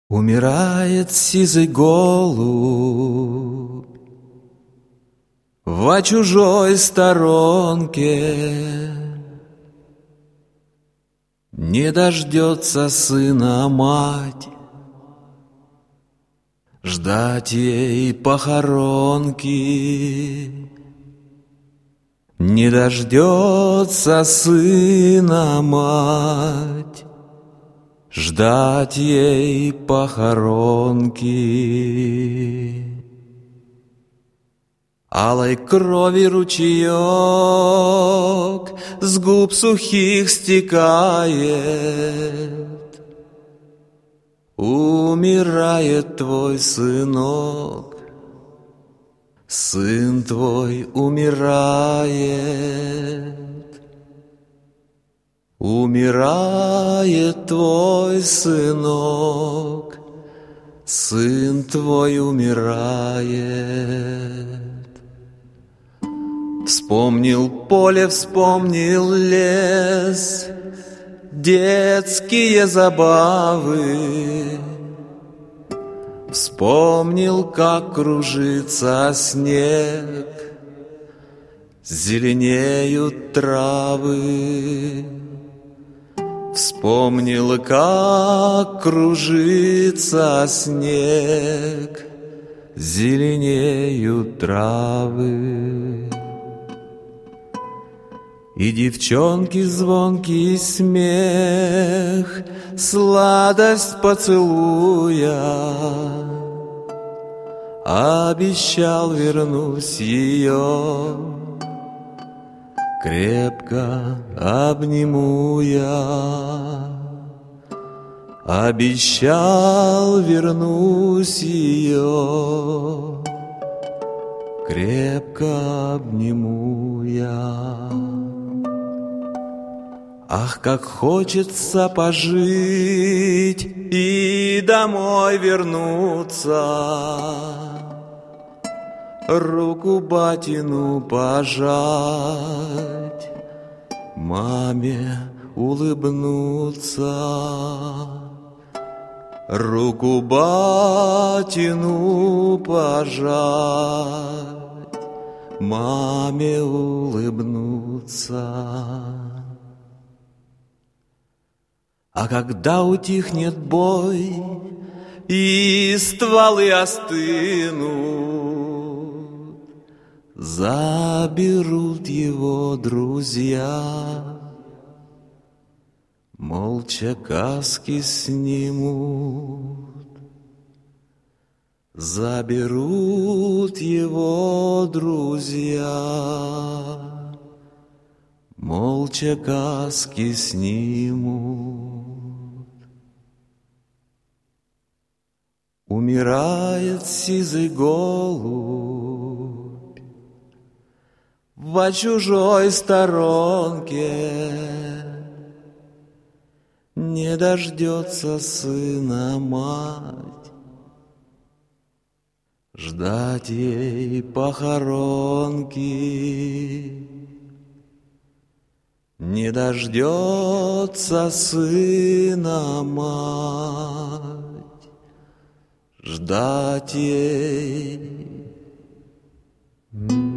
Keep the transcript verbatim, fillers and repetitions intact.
Умирает сизый голубь во чужой сторонке, не дождется сына мать, ждать ей похоронки. Не дождется сына мать, ждать ей похоронки. Алой крови ручеек с губ сухих стекает. Умирает твой сынок, сын твой умирает. Умирает твой сынок, сын твой умирает. Вспомнил поле, вспомнил лес, детские забавы. Вспомнил, как кружится снег, зеленеют травы. Вспомнил, как кружится снег, зеленеют травы. И девчонки звонкий смех, сладость поцелуя. Обещал, вернусь ее, крепко обниму я. Обещал, вернусь ее, крепко обниму я. Ах, как хочется пожить и домой вернуться, руку батину пожать, маме улыбнуться. Руку батину пожать, маме улыбнуться. А когда утихнет бой и стволы остынут, заберут его друзья, молча каски снимут. Заберут его друзья, молча каски снимут. Умирает сизый голубь во чужой сторонке, не дождется сына мать, ждать ей похоронки. Не дождется сына мать, ждать ей